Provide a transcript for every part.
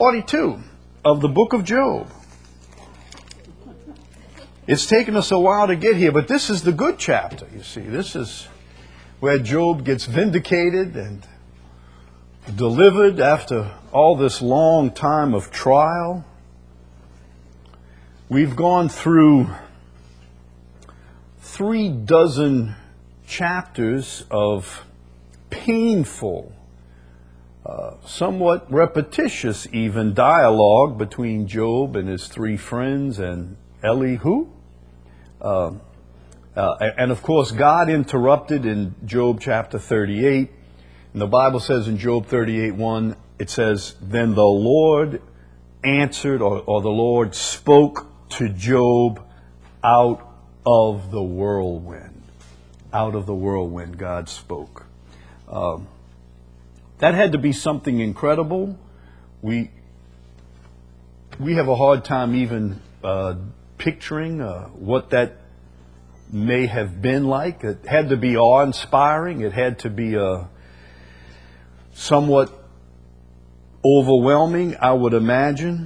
42 of the book of Job. It's taken us a while to get here, but this is the good chapter, you see. This is where Job gets vindicated and delivered after all this long time of trial. We've gone through 36 chapters of painful, somewhat repetitious even, dialogue between Job and his three friends and Elihu. And of course, God interrupted in Job chapter 38. And the Bible says in Job 38:1, it says, "Then the Lord answered," or the Lord spoke to Job out of the whirlwind. Out of the whirlwind, God spoke. That had to be something incredible. We have a hard time even picturing what that may have been like. It had to be awe-inspiring. It had to be somewhat overwhelming, I would imagine.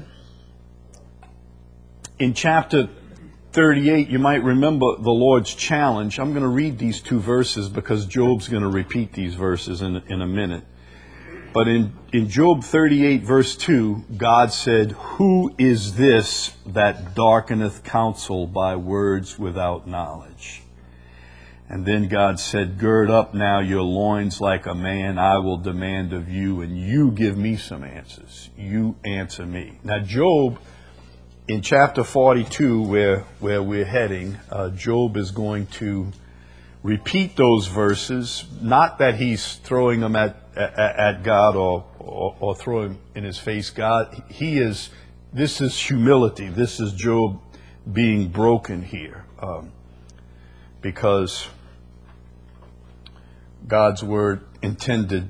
In chapter 38, you might remember the Lord's challenge. I'm going to read these two verses because Job's going to repeat these verses in a minute. But in Job 38, verse 2, God said, "Who is this that darkeneth counsel by words without knowledge?" And then God said, "Gird up now your loins like a man. I will demand of you, and you give me some answers. You answer me." Now, Job, in chapter 42, where we're heading, Job is going to repeat those verses. Not that he's throwing them at God or throwing in his face God. This is humility. This is Job being broken here, because God's word intended,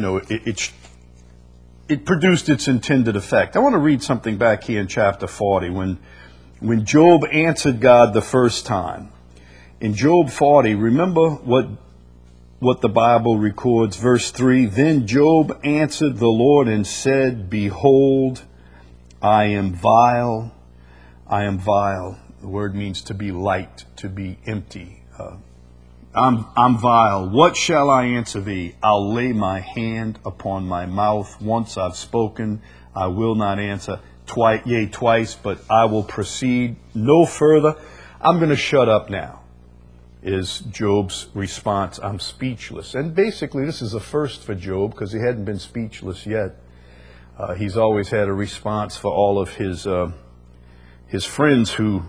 it produced its intended effect. I want to read something back here in chapter 40 when Job answered God the first time. In Job 40, remember what the Bible records, verse 3, "Then Job answered the Lord and said, Behold, I am vile. I am vile." The word means to be light, to be empty. I'm vile. "What shall I answer thee? I'll lay my hand upon my mouth. Once I've spoken, I will not answer. Twice, but I will proceed no further. I'm going to shut up now," is Job's response. "I'm speechless." And basically, this is a first for Job because he hadn't been speechless yet. He's always had a response for all of his friends who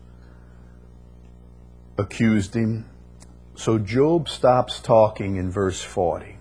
accused him. So Job stops talking in verse 40.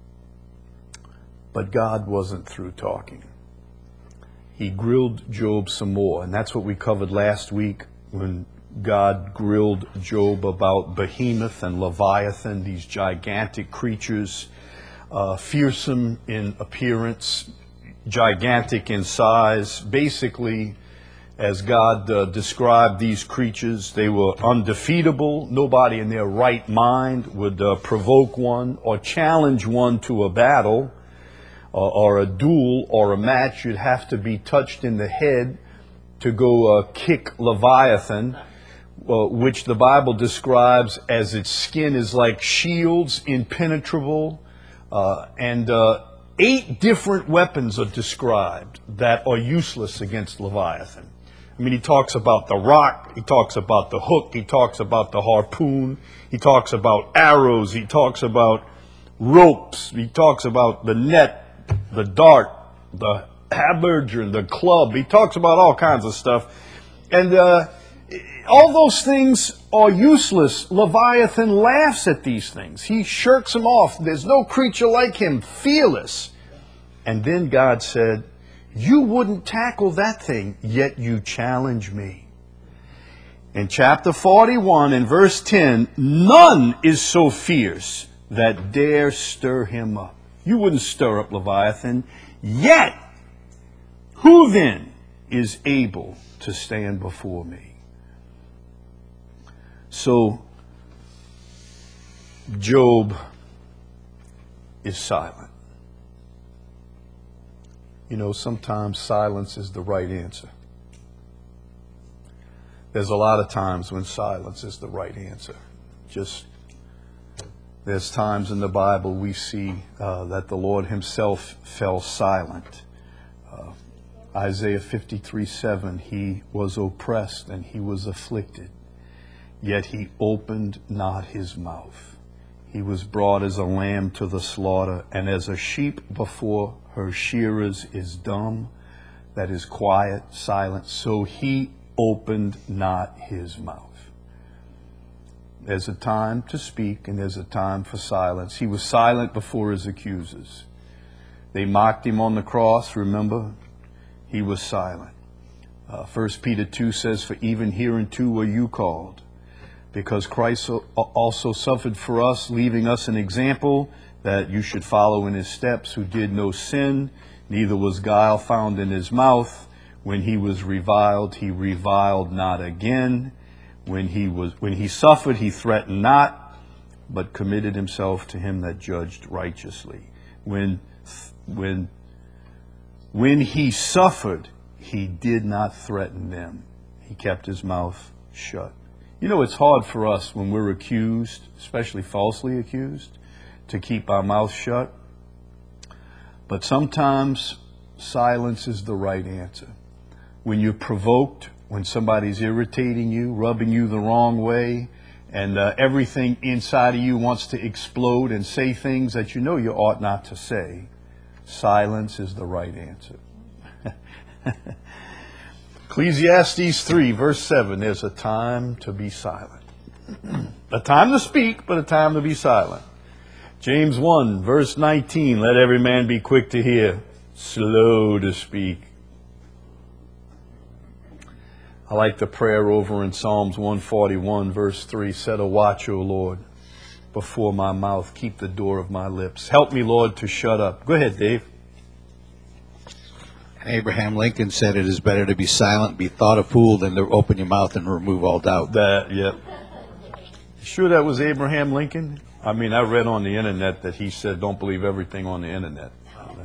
But God wasn't through talking. He grilled Job some more. And that's what we covered last week when God grilled Job about Behemoth and Leviathan, these gigantic creatures, fearsome in appearance, gigantic in size. Basically, as God described these creatures, they were undefeatable. Nobody in their right mind would provoke one or challenge one to a battle or a duel or a match. You'd have to be touched in the head to go kick Leviathan, which the Bible describes as its skin is like shields, impenetrable, and 8 different weapons are described that are useless against Leviathan. I mean, he talks about the rock, he talks about the hook, he talks about the harpoon, he talks about arrows, he talks about ropes, he talks about the net, the dart, the habergeon, the club. He talks about all kinds of stuff. And all those things are useless. Leviathan laughs at these things. He shirks them off. There's no creature like him, fearless. And then God said, "You wouldn't tackle that thing, yet you challenge me." In chapter 41 and verse 10, "None is so fierce that dare stir him up." You wouldn't stir up Leviathan, yet who then is able to stand before me? So Job is silent. You know, sometimes silence is the right answer. There's a lot of times when silence is the right answer. There's times in the Bible we see that the Lord himself fell silent. Isaiah 53:7, he was oppressed and he was afflicted, yet he opened not his mouth. He was brought as a lamb to the slaughter, and as a sheep before her shearers is dumb, that is quiet, silent, so he opened not his mouth. There's a time to speak and there's a time for silence. He was silent before his accusers. They mocked him on the cross, remember? He was silent. 1 Peter 2 says, for even hereunto were you called, because Christ also suffered for us, leaving us an example that you should follow in his steps, who did no sin, neither was guile found in his mouth. When he was reviled, he reviled not again. When he suffered, he threatened not, but committed himself to him that judged righteously. When he suffered, he did not threaten them. He kept his mouth shut. You know, it's hard for us when we're accused, especially falsely accused, to keep our mouth shut. But sometimes silence is the right answer. When you're provoked, when somebody's irritating you, rubbing you the wrong way, and everything inside of you wants to explode and say things that you know you ought not to say, silence is the right answer. Ecclesiastes 3, verse 7, there's a time to be silent. A time to speak, but a time to be silent. James 1, verse 19, let every man be quick to hear, slow to speak. I like the prayer over in Psalms 141, verse 3, set a watch, O Lord, before my mouth, keep the door of my lips. Help me, Lord, to shut up. Go ahead, Dave. Abraham Lincoln said it is better to be silent, be thought a fool, than to open your mouth and remove all doubt. Yep. Sure that was Abraham Lincoln? I mean, I read on the internet that he said, don't believe everything on the internet.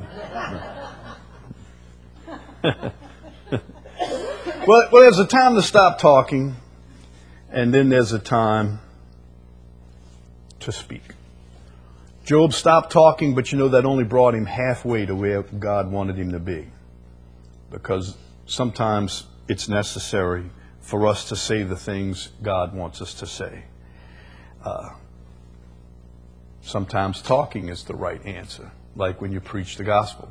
Well, there's a time to stop talking, and then there's a time to speak. Job stopped talking, but you know that only brought him halfway to where God wanted him to be. Because sometimes it's necessary for us to say the things God wants us to say. Sometimes talking is the right answer, like when you preach the gospel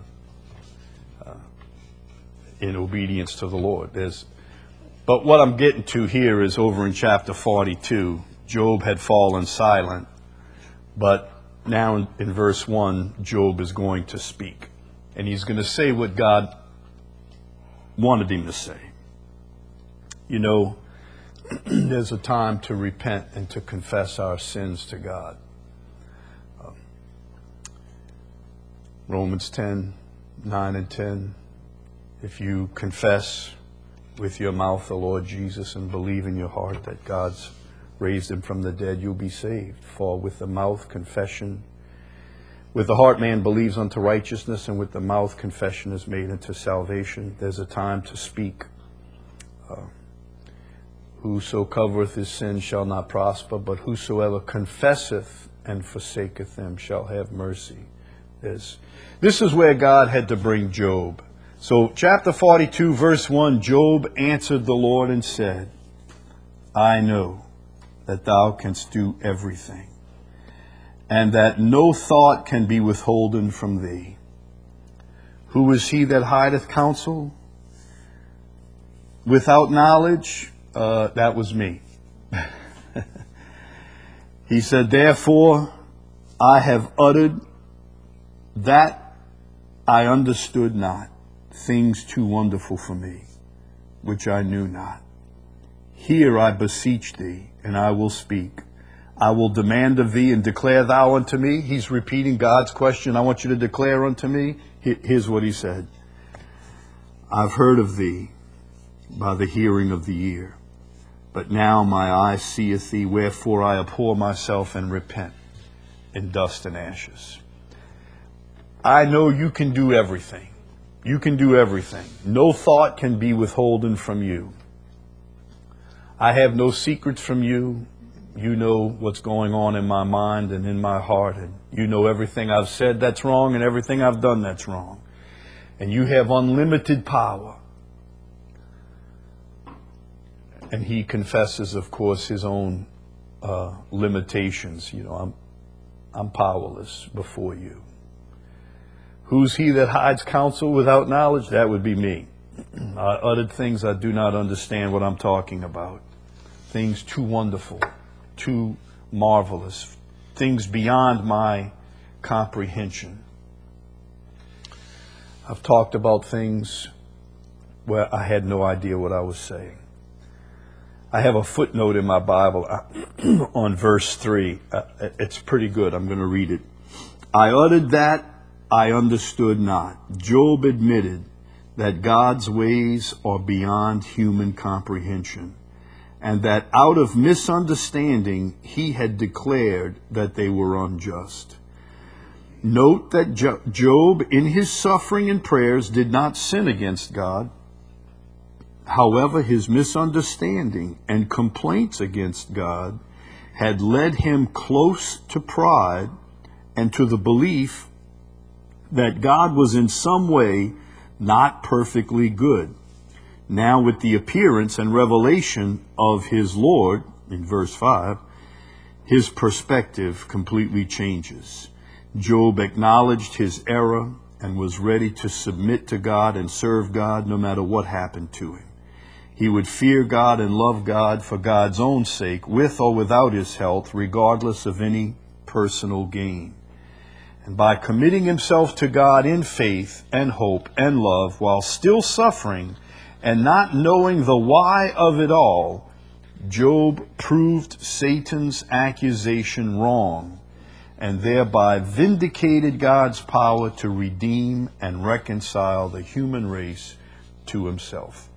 in obedience to the Lord. But what I'm getting to here is over in chapter 42, Job had fallen silent, but now in verse 1, Job is going to speak. And he's going to say what God wanted him to say. You know, there's a time to repent and to confess our sins to God. Romans 10, 9 and 10. If you confess with your mouth the Lord Jesus and believe in your heart that God's raised him from the dead, you'll be saved. For with the mouth confession, with the heart man believes unto righteousness, and with the mouth confession is made unto salvation. There's a time to speak. Whoso covereth his sin shall not prosper, but whosoever confesseth and forsaketh them shall have mercy. This is where God had to bring Job. So chapter 42, verse 1, Job answered the Lord and said, I know that thou canst do everything, and that no thought can be withholden from thee. Who is he that hideth counsel without knowledge? That was me. He said, therefore I have uttered that I understood not, things too wonderful for me, which I knew not. Hear, I beseech thee, and I will speak. I will demand of thee, and declare thou unto me. He's repeating God's question. I want you to declare unto me. Here's what he said. I've heard of thee by the hearing of the ear, but now my eye seeth thee, wherefore I abhor myself and repent in dust and ashes. I know you can do everything. You can do everything. No thought can be withholden from you. I have no secrets from you. You know what's going on in my mind and in my heart, and you know everything I've said that's wrong and everything I've done that's wrong. And you have unlimited power. And he confesses, of course, his own limitations. You know, I'm powerless before you. Who's he that hides counsel without knowledge? That would be me. I uttered things I do not understand what I'm talking about. Things too wonderful, too marvelous, things beyond my comprehension. I've talked about things where I had no idea what I was saying. I have a footnote in my Bible on verse 3. It's pretty good. I'm going to read it. I uttered that I understood not. Job admitted that God's ways are beyond human comprehension, and that out of misunderstanding he had declared that they were unjust. Note that Job, in his suffering and prayers, did not sin against God. However, his misunderstanding and complaints against God had led him close to pride and to the belief that God was in some way not perfectly good. Now, with the appearance and revelation of his Lord, in verse 5, his perspective completely changes. Job acknowledged his error and was ready to submit to God and serve God no matter what happened to him. He would fear God and love God for God's own sake, with or without his health, regardless of any personal gain. And by committing himself to God in faith and hope and love while still suffering and not knowing the why of it all, Job proved Satan's accusation wrong and thereby vindicated God's power to redeem and reconcile the human race to himself.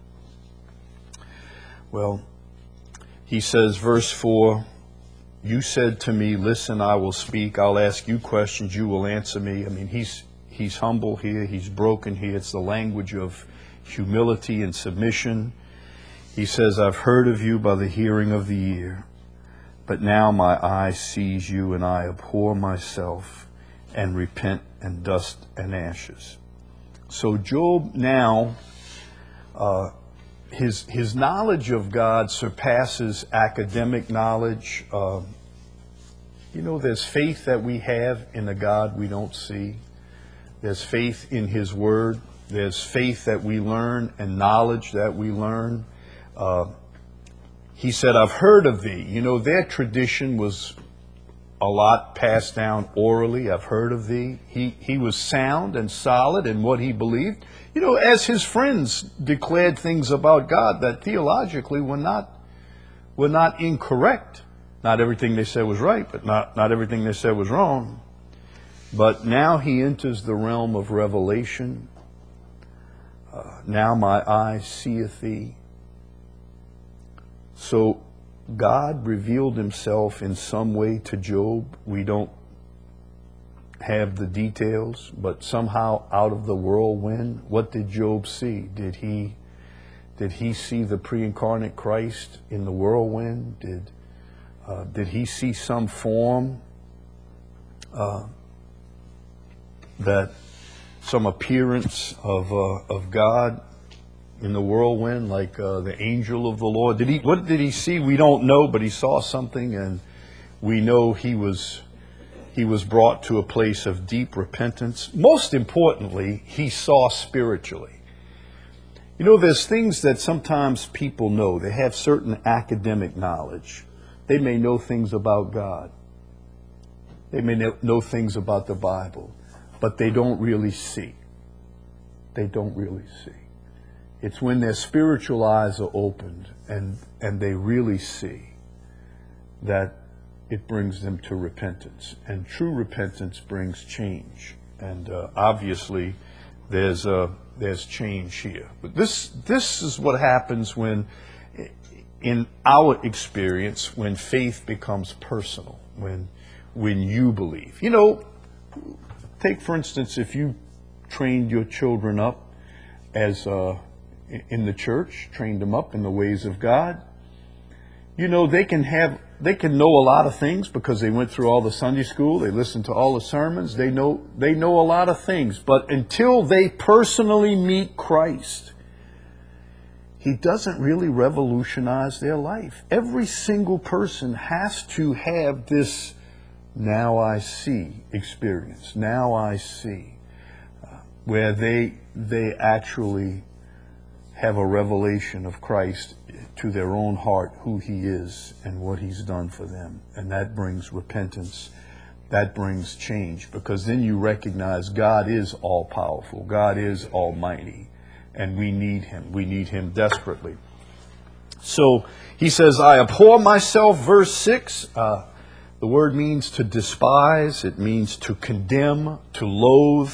Well, he says, verse 4, you said to me, listen, I will speak. I'll ask you questions. You will answer me. I mean, he's humble here. He's broken here. It's the language of humility and submission. He says, I've heard of you by the hearing of the ear, but now my eye sees you, and I abhor myself and repent in dust and ashes. So Job now, his knowledge of God surpasses academic knowledge. There's faith that we have in a God we don't see. There's faith in his word. There's faith that we learn and knowledge that we learn. He said, I've heard of thee. Their tradition was a lot passed down orally. I've heard of thee. He was sound and solid in what he believed. As his friends declared things about God that theologically were not incorrect. Not everything they said was right, but not everything they said was wrong. But now he enters the realm of revelation. Now my eye seeth thee. So God revealed himself in some way to Job. We don't have the details, but somehow out of the whirlwind, what did Job see? Did he see the pre-incarnate Christ in the whirlwind? Did he see some form some appearance of God in the whirlwind, like the angel of the Lord? What did he see? We don't know, but he saw something, and we know he was brought to a place of deep repentance. Most importantly, he saw spiritually. There's things that sometimes people know. They have certain academic knowledge. They may know things about God. They may know things about the Bible, but they don't really see. They don't really see. It's when their spiritual eyes are opened and they really see that it brings them to repentance. And true repentance brings change. And obviously, there's change here. But this is what happens when, in our experience, when faith becomes personal, when you believe. Take, for instance, if you trained your children up as in the church, trained them up in the ways of God. You know, they can know a lot of things because they went through all the Sunday school, they listened to all the sermons, they know a lot of things, but until they personally meet Christ, He doesn't really revolutionize their life. Every single person has to have this "now I see" experience. Now I see, where they actually have a revelation of Christ to their own heart, who He is and what He's done for them. And that brings repentance. That brings change, because then you recognize God is all-powerful. God is almighty. And we need Him. We need Him desperately. So he says, I abhor myself, verse 6. The word means to despise. It means to condemn, to loathe.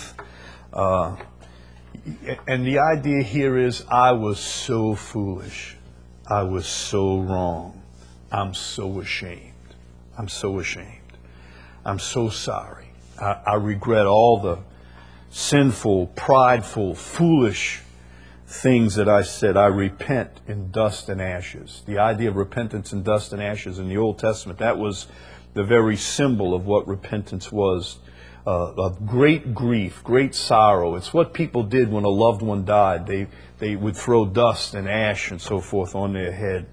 And the idea here is, I was so foolish. I was so wrong. I'm so ashamed. I'm so ashamed. I'm so sorry. I regret all the sinful, prideful, foolish things that I said. I repent in dust and ashes. The idea of repentance in dust and ashes in the Old Testament, that was the very symbol of what repentance was. Of great grief, great sorrow. It's what people did when a loved one died. They would throw dust and ash and so forth on their head.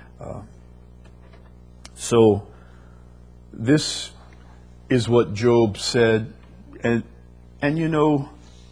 So this is what Job said. And you know,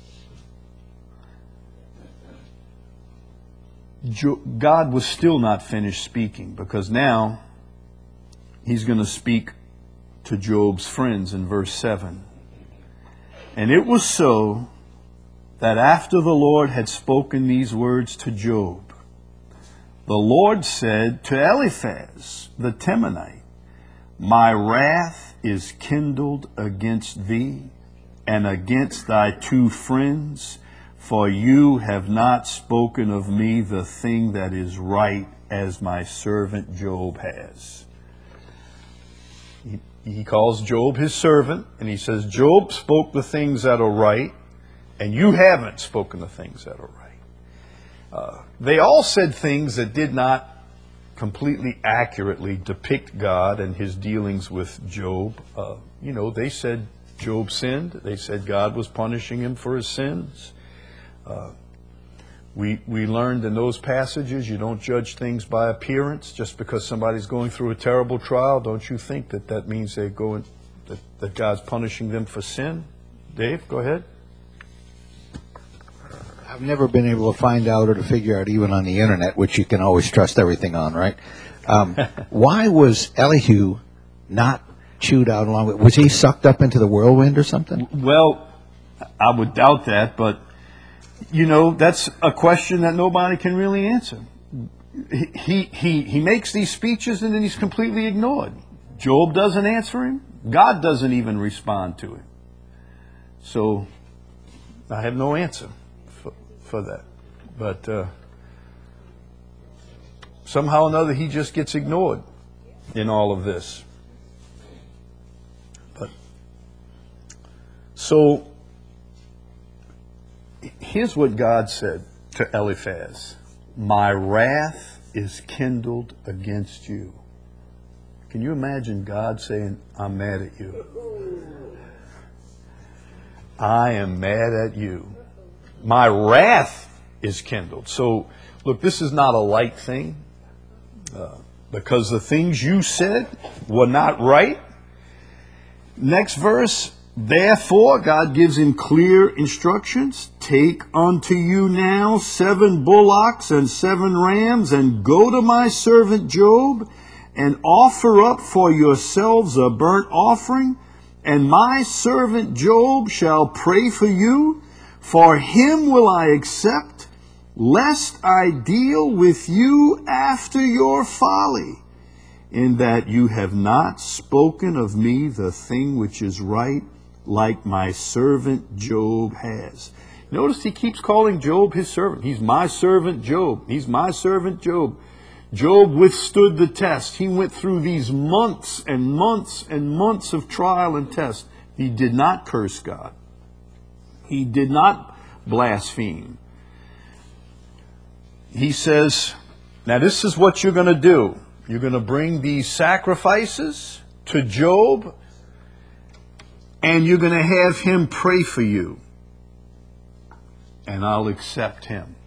God was still not finished speaking, because now He's going to speak to Job's friends in verse 7. And it was so that after the Lord had spoken these words to Job, the Lord said to Eliphaz the Temanite, My wrath is kindled against thee and against thy two friends, for you have not spoken of me the thing that is right, as my servant Job has. He calls Job his servant, and he says, Job spoke the things that are right, and you haven't spoken the things that are right. They all said things that did not completely accurately depict God and His dealings with Job. You know, they said Job sinned. They said God was punishing him for his sins. We learned in those passages, you don't judge things by appearance. Just because somebody's going through a terrible trial, don't you think that means they're going, that God's punishing them for sin? Dave, go ahead. I've never been able to find out or to figure out, even on the internet, which you can always trust everything on, right? Why was Elihu not chewed out along with? Was he sucked up into the whirlwind or something? Well, I would doubt that, but you know, that's a question that nobody can really answer. He makes these speeches and then he's completely ignored. Job doesn't answer him. God doesn't even respond to him. So I have no answer for that. But somehow or another he just gets ignored in all of this. But so here's what God said to Eliphaz. My wrath is kindled against you. Can you imagine God saying, I'm mad at you? I am mad at you. My wrath is kindled. So, look, this is not a light thing. Because the things you said were not right. Next verse. Therefore, God gives him clear instructions. Take unto you now 7 bullocks and 7 rams, and go to my servant Job, and offer up for yourselves a burnt offering. And my servant Job shall pray for you. For him will I accept, lest I deal with you after your folly, in that you have not spoken of me the thing which is right, like my servant Job has. Notice he keeps calling Job his servant. He's my servant Job. He's my servant Job. Job withstood the test. He went through these months and months and months of trial and test. He did not curse God. He did not blaspheme. he says, now this is what you're going to do. You're going to bring these sacrifices to Job, and you're going to have him pray for you, and I'll accept him.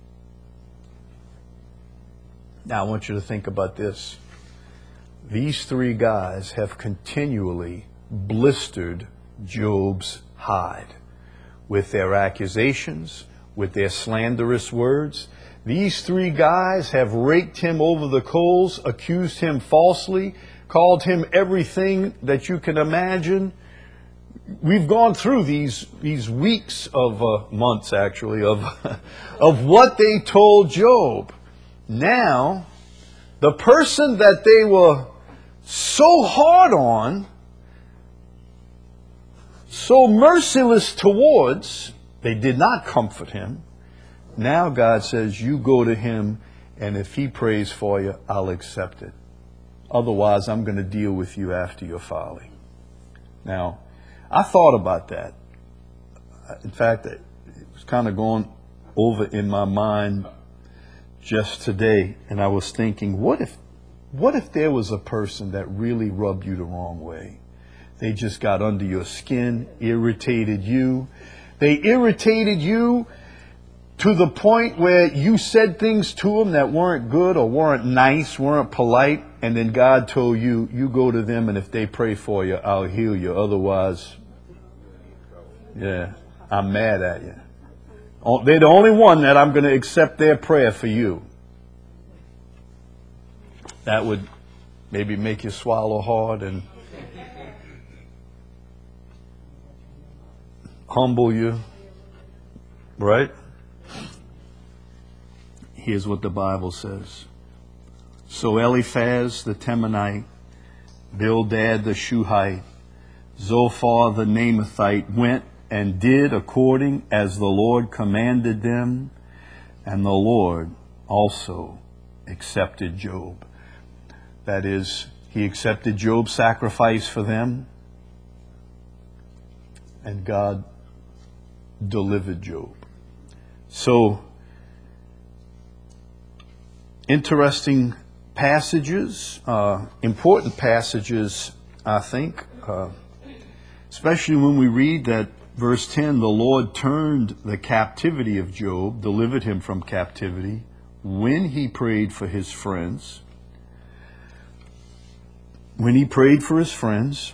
Now I want you to think about this. These three guys have continually blistered Job's hide with their accusations, with their slanderous words. These three guys have raked him over the coals, accused him falsely, called him everything that you can imagine. We've gone through these weeks of months, actually, of what they told Job. Now, the person that they were so hard on, so merciless towards, they did not comfort him. Now God says, you go to him, and if he prays for you, I'll accept it. Otherwise, I'm going to deal with you after your folly. Now, I thought about that. In fact, it was kind of going over in my mind just today, and I was thinking, what if there was a person that really rubbed you the wrong way? They just got under your skin, irritated you. They irritated you to the point where you said things to them that weren't good or weren't nice, weren't polite, and then God told you, you go to them, and if they pray for you, I'll heal you. Otherwise, yeah, I'm mad at you. They're the only one that I'm going to accept their prayer for you. That would maybe make you swallow hard and humble you, right? Here's what the Bible says. So Eliphaz the Temanite, Bildad the Shuhite, Zophar the Naamathite went and did according as the Lord commanded them, and the Lord also accepted Job. That is, he accepted Job's sacrifice for them, and God delivered Job. So, interesting passages, important passages, I think, especially when we read that verse 10, the Lord turned the captivity of Job, delivered him from captivity, when he prayed for his friends. When he prayed for his friends,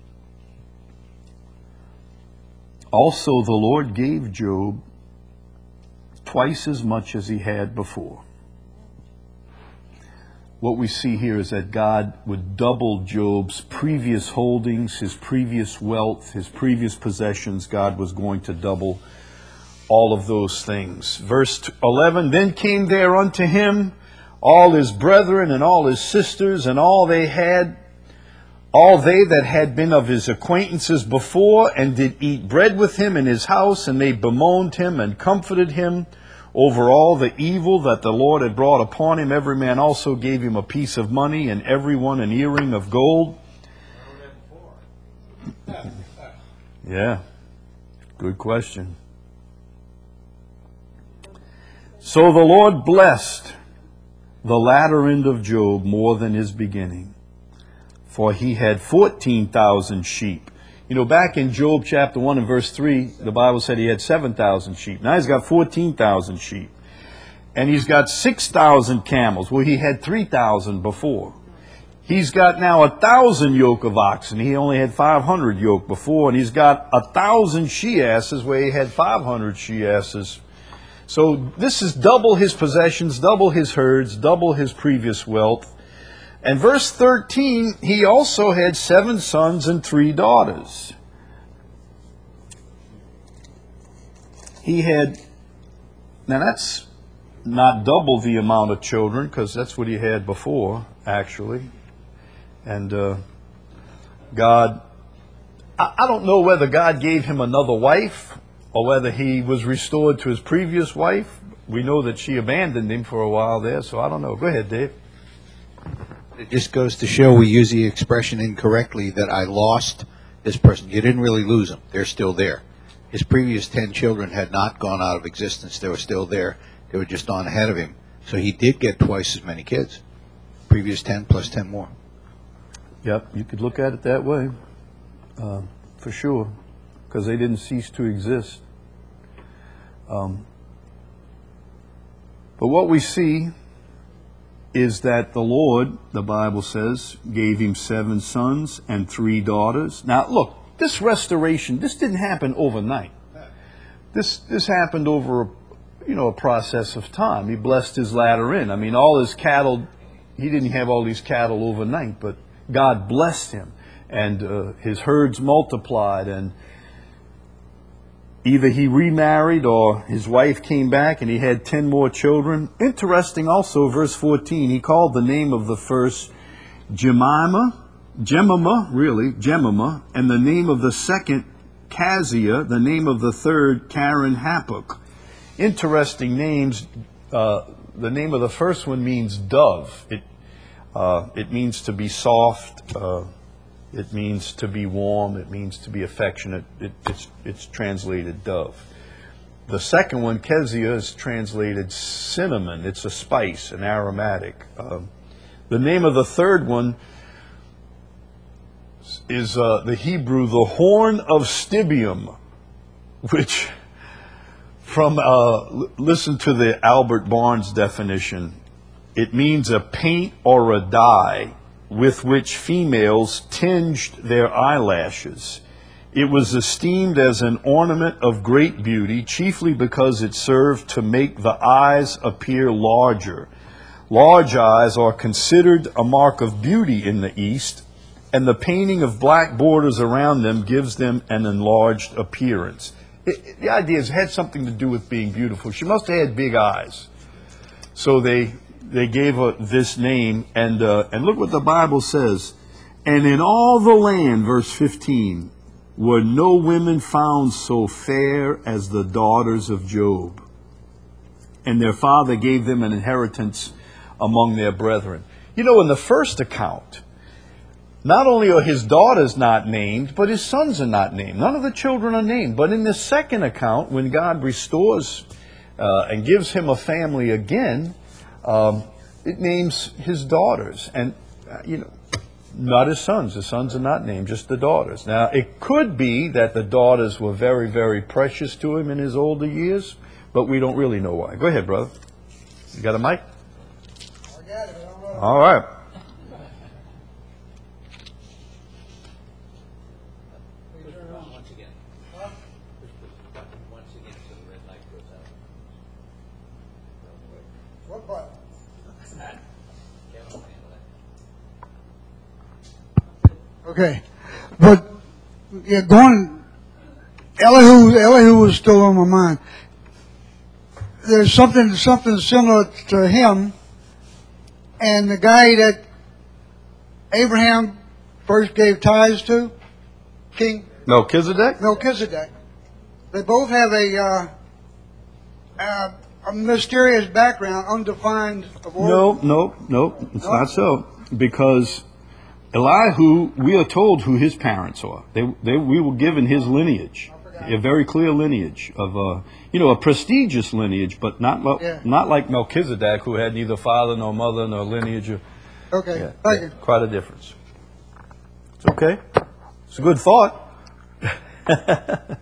also the Lord gave Job twice as much as he had before. What we see here is that God would double Job's previous holdings, his previous wealth, his previous possessions. God was going to double all of those things. Verse 11, then came there unto him all his brethren and all his sisters and all they that had been of his acquaintances before, and did eat bread with him in his house, and they bemoaned him and comforted him over all the evil that the Lord had brought upon him. Every man also gave him a piece of money, and every one an earring of gold. Yeah, good question. So the Lord blessed the latter end of Job more than his beginning, for he had 14,000 sheep. You know, back in Job chapter 1 and verse 3, the Bible said he had 7,000 sheep. Now he's got 14,000 sheep. And he's got 6,000 camels. Well, he had 3,000 before. He's got now 1,000 yoke of oxen. He only had 500 yoke before. And he's got 1,000 she-asses where he had 500 she-asses. So this is double his possessions, double his herds, double his previous wealth. And verse 13, he also had 7 sons and 3 daughters. He had, now that's not double the amount of children, because that's what he had before, actually. And God, I don't know whether God gave him another wife or whether he was restored to his previous wife. We know that she abandoned him for a while there, so I don't know. Go ahead, Dave. It just goes to show we use the expression incorrectly that I lost this person. You didn't really lose them. They're still there. His previous 10 children had not gone out of existence. They were still there. They were just on ahead of him. So he did get twice as many kids. Previous 10 plus 10 more. Yep, you could look at it that way, for sure, because they didn't cease to exist. But what we see is that the Lord, the Bible says, gave him 7 sons and 3 daughters. Now, look, this restoration, this didn't happen overnight. This happened over, a process of time. He blessed his latter end. I mean, all his cattle, he didn't have all these cattle overnight, but God blessed him, and his herds multiplied, and either he remarried or his wife came back and he had 10 more children. Interesting also, verse 14, he called the name of the first Jemimah, and the name of the second Keziah, the name of the third Karen-Happuch. Interesting names. The name of the first one means dove. It means to be soft. It means to be warm. It means to be affectionate. It's translated dove. The second one, Keziah, is translated cinnamon. It's a spice, an aromatic. The name of the third one is the Hebrew, the horn of stibium, which listen to the Albert Barnes definition. It means a paint or a dye with which females tinged their eyelashes. It was esteemed as an ornament of great beauty, chiefly because it served to make the eyes appear larger. Large eyes are considered a mark of beauty in the East, and the painting of black borders around them gives them an enlarged appearance. The idea is it had something to do with being beautiful. She must have had big eyes. So they gave her this name, and look what the Bible says. And in all the land, verse 15, were no women found so fair as the daughters of Job. And their father gave them an inheritance among their brethren. In the first account, not only are his daughters not named, but his sons are not named. None of the children are named. But in the second account, when God restores and gives him a family again, it names his daughters, and not his sons. The sons are not named, just the daughters. Now, it could be that the daughters were very, very precious to him in his older years, but we don't really know why. Go ahead, brother. You got a mic? I got it. I don't know. All right. Turn it on. Once again. Huh? Push the button once again so the red light goes out. What button? That. Kevin will handle that. Okay, but Elihu was still on my mind. There's something similar to him, and the guy that Abraham first gave tithes to, King Melchizedek? Melchizedek. They both have a mysterious background, undefined. No, it's not so. Because Elihu, we are told who his parents are. We were given his lineage, a very clear lineage of a prestigious lineage, but not like Melchizedek, who had neither father nor mother nor lineage. Okay, thank you. Quite a difference. It's okay. It's a good thought. Bad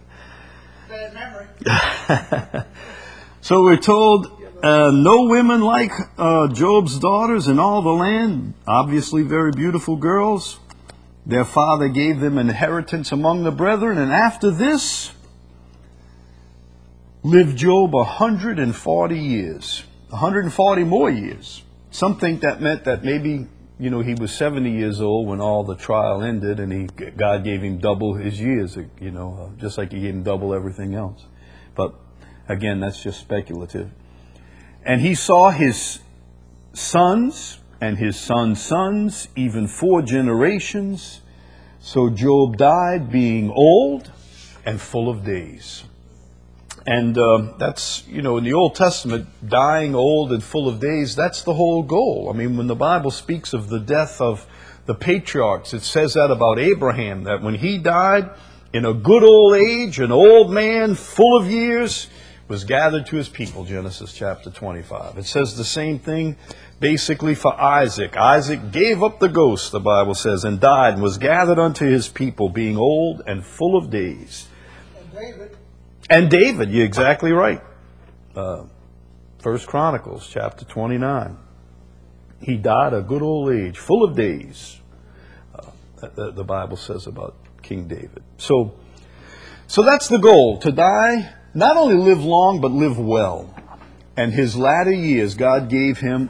memory. So we're told no women like Job's daughters in all the land, obviously very beautiful girls. Their father gave them inheritance among the brethren, and after this lived Job 140 years, 140 more years. Some think that meant that maybe, he was 70 years old when all the trial ended, and God gave him double his years, just like he gave him double everything else. But again, that's just speculative. And he saw his sons and his sons' sons, even 4 generations. So Job died being old and full of days. And that's, in the Old Testament, dying old and full of days, that's the whole goal. I mean, when the Bible speaks of the death of the patriarchs, it says that about Abraham, that when he died in a good old age, an old man full of years, was gathered to his people, Genesis chapter 25. It says the same thing basically for Isaac. Isaac gave up the ghost, the Bible says, and died and was gathered unto his people, being old and full of days. And David, you're exactly right. 1 Chronicles chapter 29. He died a good old age, full of days. The Bible says about King David. So that's the goal, to die, not only live long, but live well. And his latter years, God gave him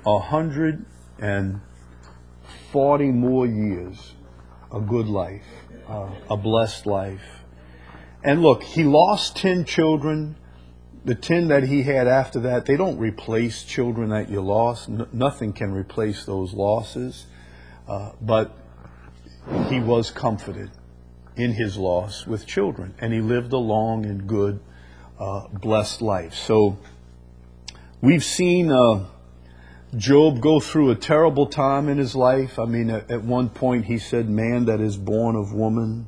140 more years, a good life, a blessed life. And look, he lost 10 children. The 10 that he had after that, they don't replace children that you lost. Nothing can replace those losses. But he was comforted in his loss with children. And he lived a long and good, blessed life. So we've seen Job go through a terrible time in his life. I mean, at one point he said, man that is born of woman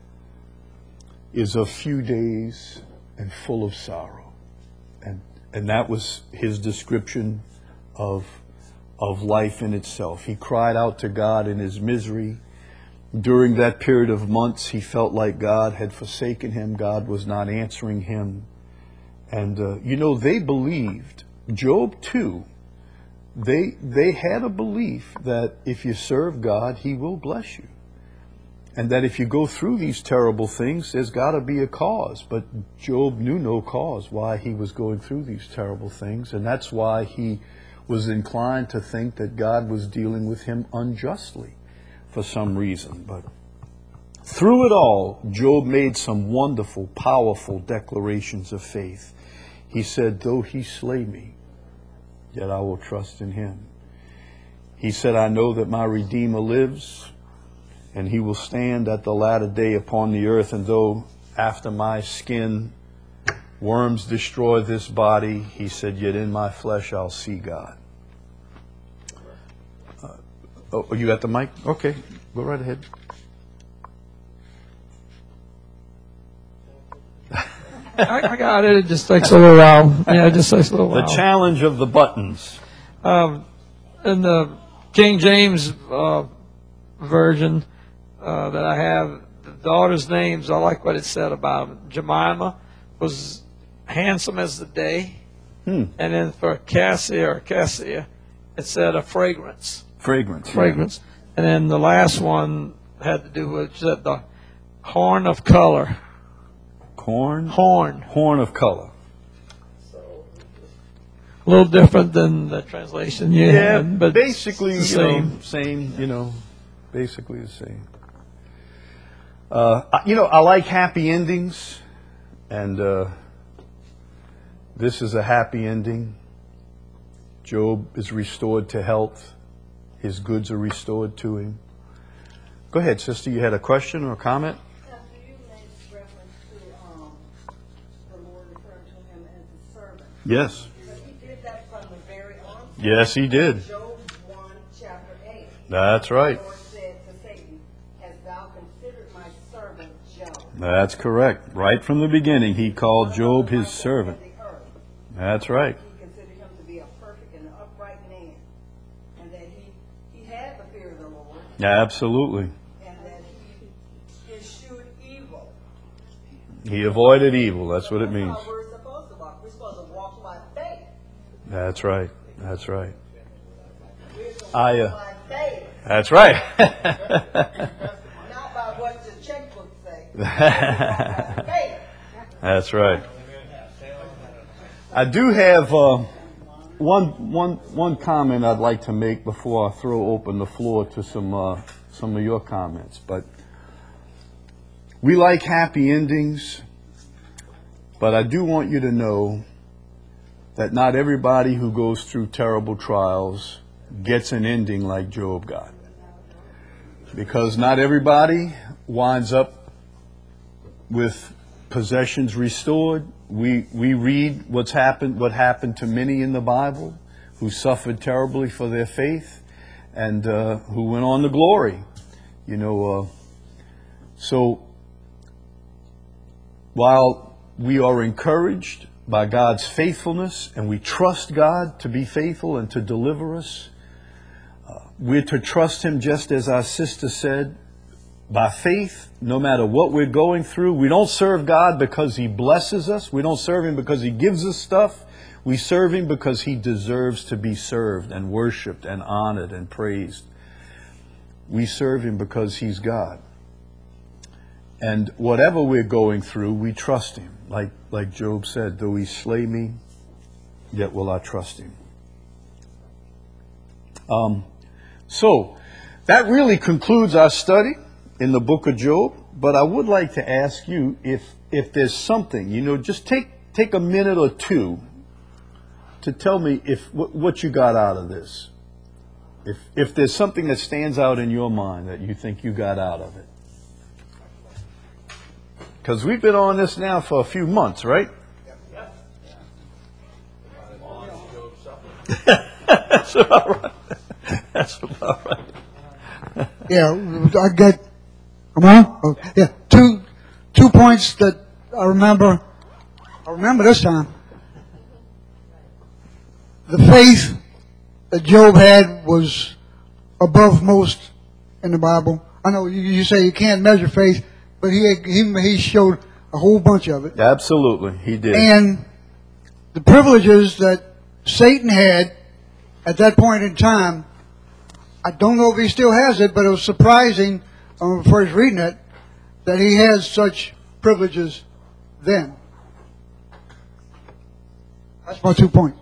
is of few days and full of sorrow. And that was his description of life in itself. He cried out to God in his misery. During that period of months, he felt like God had forsaken him. God was not answering him. And, they believed, Job too, they had a belief that if you serve God, he will bless you. And that if you go through these terrible things, there's got to be a cause. But Job knew no cause why he was going through these terrible things. And that's why he was inclined to think that God was dealing with him unjustly for some reason. But through it all, Job made some wonderful, powerful declarations of faith. He said, though he slay me, yet I will trust in him. He said, I know that my Redeemer lives, and he will stand at the latter day upon the earth. And though after my skin worms destroy this body, he said, yet in my flesh I'll see God. You got the mic? Okay, go right ahead. I got it. It just takes a little while. Yeah, it just takes a little while. The challenge of the buttons. In the King James version that I have, the daughters' names, I like what it said about them. Jemimah was handsome as the day. And then for Cassia, it said a fragrance. Fragrance. And then the last one had to do with the horn of color. Horn of color. A little different than the translation you had, but basically it's the same. Basically the same. I like happy endings, and this is a happy ending. Job is restored to health. His goods are restored to him. Go ahead, sister. You had a question or a comment? After you made reference to the Lord referring to him as a servant. Yes. But he did that from the very onset. Yes, he did. Job 1, chapter 8. That's right. The Lord said to Satan, hast thou considered my servant Job? That's correct. Right from the beginning, he called Job his servant. That's right. He considered him to be a perfect and upright man, and that he had the fear of the Lord, Absolutely. and that he eschewed evil. He avoided evil. That's what it means. That's how we're supposed to walk. We're supposed to walk by faith. That's right. That's right. We're supposed to walk by faith, That's right. not by what the checkbook says. We're supposed to walk by faith. That's right. I do have one comment I'd like to make before I throw open the floor to some of your comments. But we like happy endings, but I do want you to know that not everybody who goes through terrible trials gets an ending like Job got. Because not everybody winds up with possessions restored. We read what happened to many in the Bible who suffered terribly for their faith and who went on to glory. So while we are encouraged by God's faithfulness, and we trust God to be faithful and to deliver us. We're to trust Him, just as our sister said, by faith, no matter what we're going through. We don't serve God because He blesses us. We don't serve Him because He gives us stuff. We serve Him because He deserves to be served and worshiped and honored and praised. We serve Him because He's God. And whatever we're going through, we trust Him. Like Job said, though He slay me, yet will I trust Him. So, that really concludes our study in the book of Job. But I would like to ask you if there's something, just take a minute or two to tell me what you got out of this. If there's something that stands out in your mind that you think you got out of it. Because we've been on this now for a few months, right? That's about right. That's about right. Yeah, I got. Come on. Oh, yeah, two points that I remember. I remember this time. The faith that Job had was above most in the Bible. I know you say you can't measure faith, but he showed a whole bunch of it. Absolutely, he did. And the privileges that Satan had at that point in time, I don't know if he still has it, but it was surprising when I first reading it that he has such privileges then. That's my 2 points.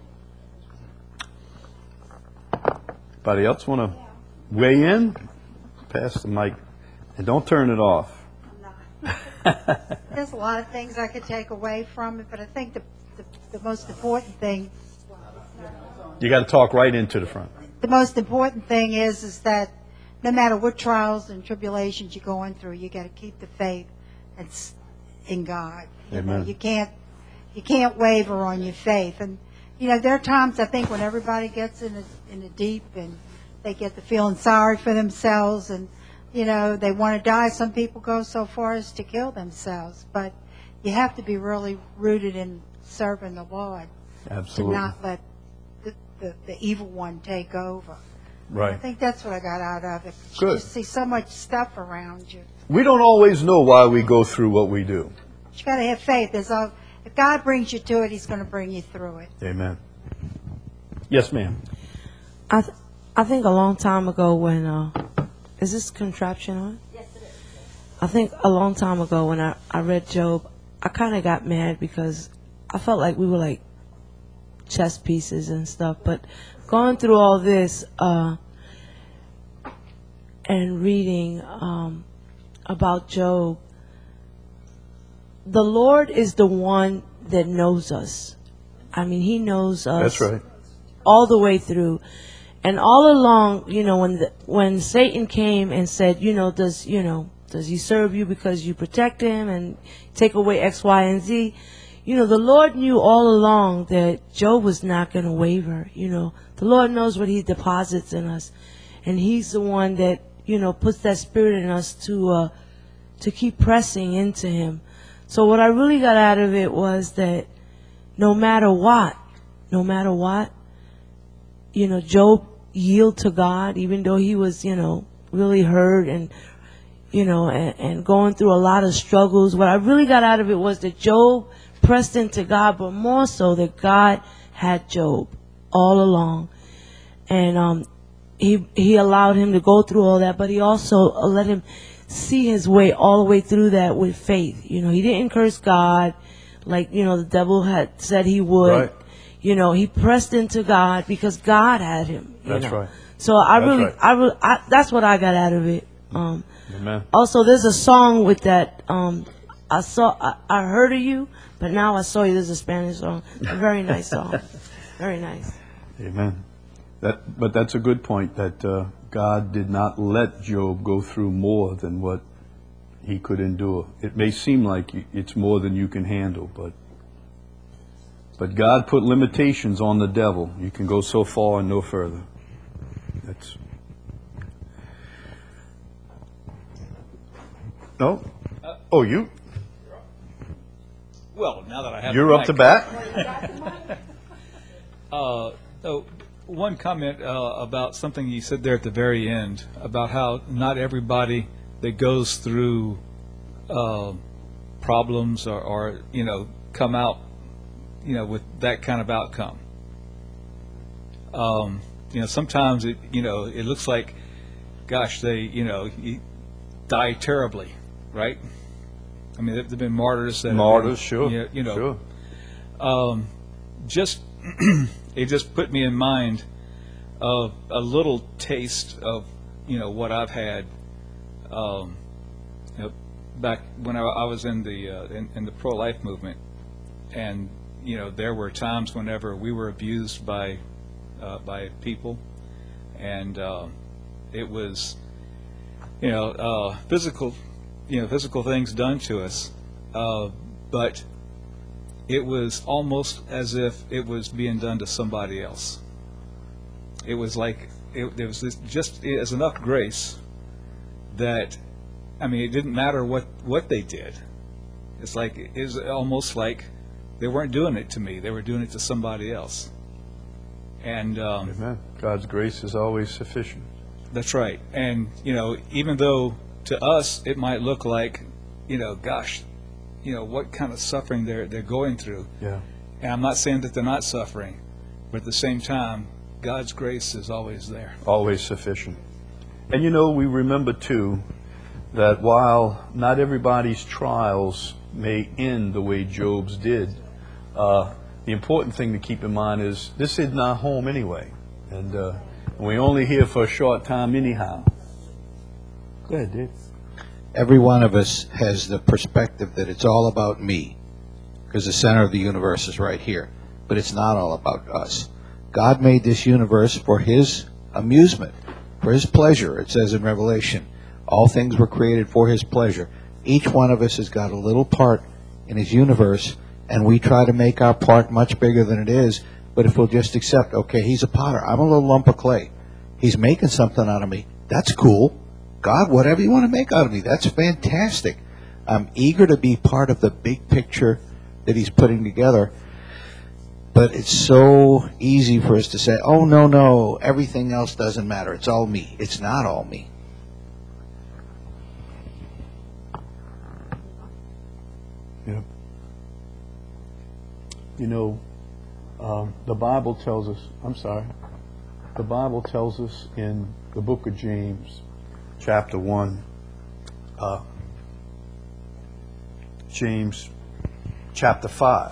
Anybody else want to weigh in? Pass the mic. And don't turn it off. There's a lot of things I could take away from it, but I think the most important thing, You got to talk right into the front. the most important thing is that no matter what trials and tribulations you're going through, you got to keep the faith in God. Amen. You can't waver on your faith. And there are times I think when everybody gets in a deep and they get to feeling sorry for themselves and they want to die. Some people go so far as to kill themselves. But you have to be really rooted in serving the Lord. Absolutely. To not let the evil one take over. I Right. think that's what I got out of it. Good. You just see so much stuff around you. We don't always know why we go through what we do. You got to have faith. If God brings you to it, He's going to bring you through it. Amen. Yes, ma'am. I think a long time ago when is this contraption on? Yes, it is. I think a long time ago when I read Job, I kind of got mad because I felt like we were like chess pieces and stuff. But going through all this and reading about Job, the Lord is the one that knows us. I mean, He knows us. That's right. All the way through. And all along, when Satan came and said, does he serve you because you protect him and take away X, Y, and Z? The Lord knew all along that Job was not going to waver. The Lord knows what He deposits in us. And He's the one that, puts that spirit in us to keep pressing into Him. So what I really got out of it was that no matter what, Job yielded to God, even though he was, really hurt and, and going through a lot of struggles. What I really got out of it was that Job pressed into God, but more so that God had Job all along. And he allowed him to go through all that, but He also let him see his way all the way through that with faith. He didn't curse God like, the devil had said he would. Right. He pressed into God because God had him. That's right. So that's what I got out of it. Amen. Also, there's a song with that. I heard of you, but now I saw you. There's a Spanish song. A very nice song. Very nice. Amen. But that's a good point, that God did not let Job go through more than what he could endure. It may seem like it's more than you can handle, but God put limitations on the devil. You can go so far and no further. That's no. Oh, you. Well, now that I have You're the up to mic. bat. So one comment about something you said there at the very end about how not everybody that goes through problems or come out with that kind of outcome. Sometimes it looks like, gosh, they die terribly, right? I mean, there've been martyrs that Martyrs, have been, sure. Sure. just it just put me in mind of a little taste of what I've had back when I was in the pro-life movement, and there were times whenever we were abused by people, and it was physical things done to us, but it was almost as if it was being done to somebody else. It was like there was just as enough grace that, I mean, it didn't matter what they did. It's like it was almost like they weren't doing it to me; they were doing it to somebody else. And Amen. God's grace is always sufficient. That's right. And even though to us it might look like, gosh, what kind of suffering they're going through. Yeah. And I'm not saying that they're not suffering, but at the same time, God's grace is always there. Always sufficient. And we remember too that while not everybody's trials may end the way Job's did, the important thing to keep in mind is this isn't our home anyway. And we're only here for a short time anyhow. Go ahead, Dave. Every one of us has the perspective that it's all about me, because the center of the universe is right here. But it's not all about us. God made this universe for His amusement, for His pleasure. It says in Revelation, all things were created for His pleasure. Each one of us has got a little part in His universe, and we try to make our part much bigger than it is. But if we'll just accept, okay, He's a potter, I'm a little lump of clay. He's making something out of me. That's cool. God, whatever you want to make out of me, that's fantastic. I'm eager to be part of the big picture that He's putting together. But it's so easy for us to say, oh, no, everything else doesn't matter. It's all me. It's not all me. Yeah. The Bible tells us, the Bible tells us in the book of James, chapter 1, James chapter 5,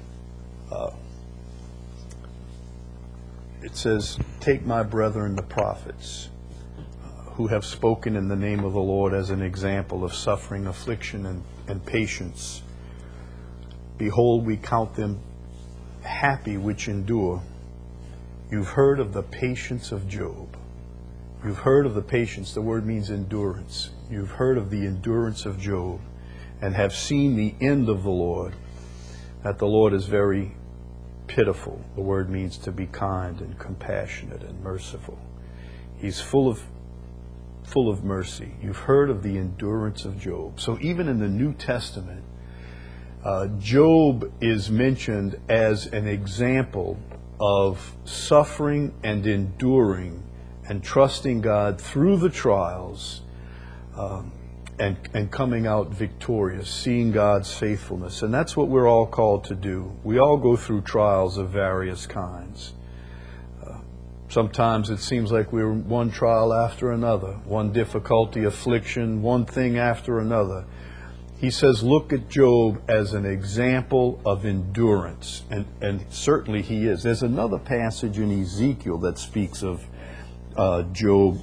it says, take my brethren the prophets, who have spoken in the name of the Lord as an example of suffering, affliction, and patience. Behold, we count them happy which endure. You've heard of the patience of Job. You've heard of the patience. The word means endurance. You've heard of the endurance of Job and have seen the end of the Lord, that the Lord is very pitiful. The word means to be kind and compassionate and merciful. He's full of mercy. You've heard of the endurance of Job. So even in the New Testament, Job is mentioned as an example of suffering and enduring and trusting God through the trials, and coming out victorious, seeing God's faithfulness. And that's what we're all called to do. We all go through trials of various kinds. Sometimes it seems like we're one trial after another, one difficulty, affliction, one thing after another. He says, look at Job as an example of endurance. And certainly he is. There's another passage in Ezekiel that speaks of Job.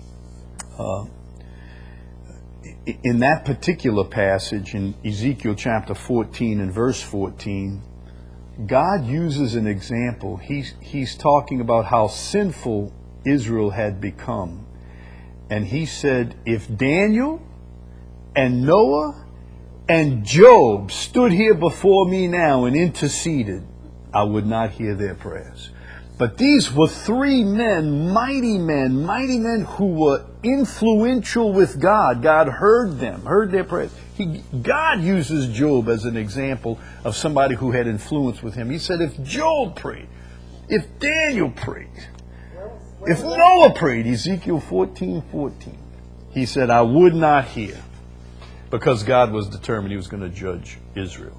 In that particular passage, in Ezekiel chapter 14 and verse 14, God uses an example. He's talking about how sinful Israel had become. And he said, if Daniel and Noah and Job stood here before me now and interceded, I would not hear their prayers. But these were three men, mighty men who were influential with God. God heard them, heard their prayers. God uses Job as an example of somebody who had influence with him. He said, if Job prayed, if Daniel prayed, if Noah prayed, Ezekiel 14:14, he said, I would not hear, because God was determined he was going to judge Israel.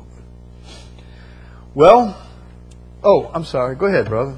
Well, I'm sorry. Go ahead, brother.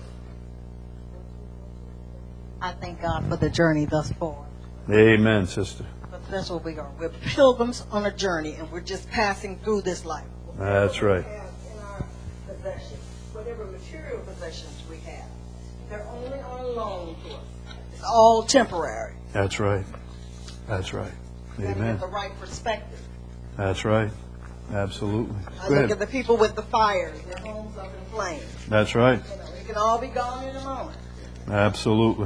I thank God for the journey thus far. Amen, sister. But that's what we are. We're pilgrims on a journey, and we're just passing through this life. That's right. We have in our possessions, whatever material possessions we have, they're only on loan to us. It's all temporary. That's right. That's right. We have to Amen. get the right perspective. That's right. Absolutely. I Go look ahead. at the people with the fires, their homes up in flames. That's right. You know, it can all be gone in a moment. Absolutely.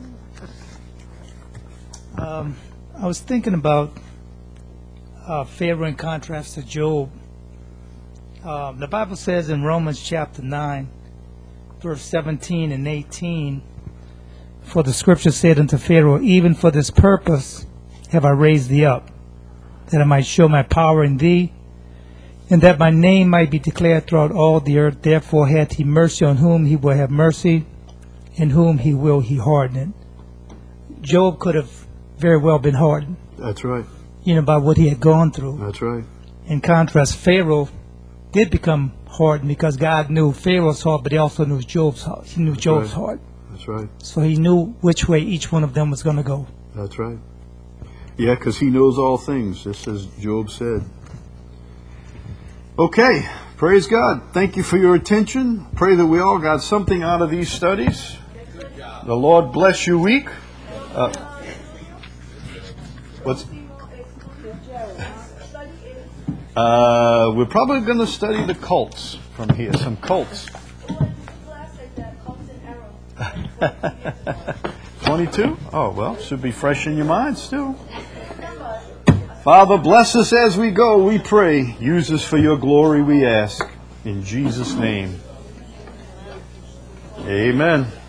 I was thinking about Pharaoh in contrast to Job. The Bible says in Romans chapter 9, verse 17 and 18, for the scripture said unto Pharaoh, even for this purpose have I raised thee up, that I might show my power in thee, and that my name might be declared throughout all the earth. Therefore hath he mercy on whom he will have mercy, and whom he will he harden. Job could have very well been hardened, That's right. by what he had gone through. That's right. In contrast, Pharaoh did become hardened because God knew Pharaoh's heart, but he also knew Job's heart. He knew Job's right. heart. That's right. So he knew which way each one of them was going to go. That's right. Yeah, because he knows all things, just as Job said. Okay. Praise God. Thank you for your attention. Pray that we all got something out of these studies. The Lord bless your week. We're probably going to study the cults from here. Some cults. 22? Oh, well, should be fresh in your mind still. Father, bless us as we go, we pray. Use us for your glory, we ask. In Jesus' name. Amen.